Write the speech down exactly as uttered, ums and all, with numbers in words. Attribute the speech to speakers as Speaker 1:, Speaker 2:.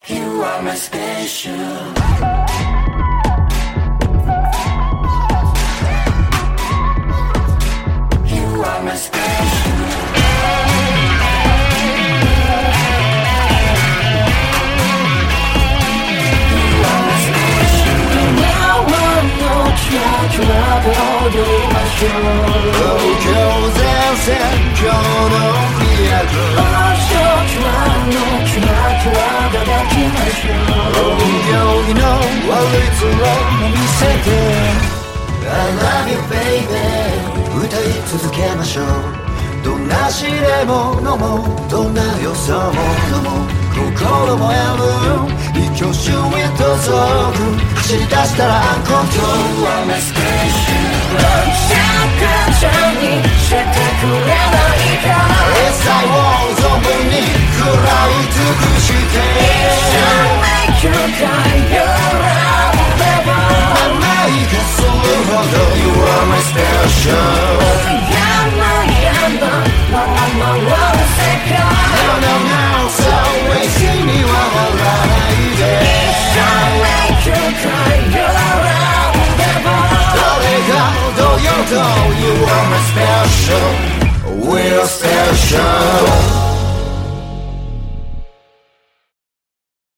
Speaker 1: You are my special. You are my special. You are my special. Now I'm not sure to love all the emotions.
Speaker 2: Oh, girls and send your miracle.
Speaker 1: Oh, sure to love, not to love, to love the emotions.
Speaker 2: Oh, girl, you know what it's wrong. You said it. I love you, baby. 歌い続けましょう。どんな試練ものもどんな予想ものも心もやむ一挙手へとぞ走り出したらアンコントロール
Speaker 1: You are my special. シャカちゃんにしてくれないか
Speaker 2: エサイを存分に食らい尽くして
Speaker 1: Make you cry your love forever.
Speaker 2: 甘いがするほど You are my special
Speaker 1: Yama yama, mama mama second.
Speaker 2: No no no そう一には笑わないで
Speaker 1: Make you cry your love forever.
Speaker 2: 誰がどうようと You are my special We're special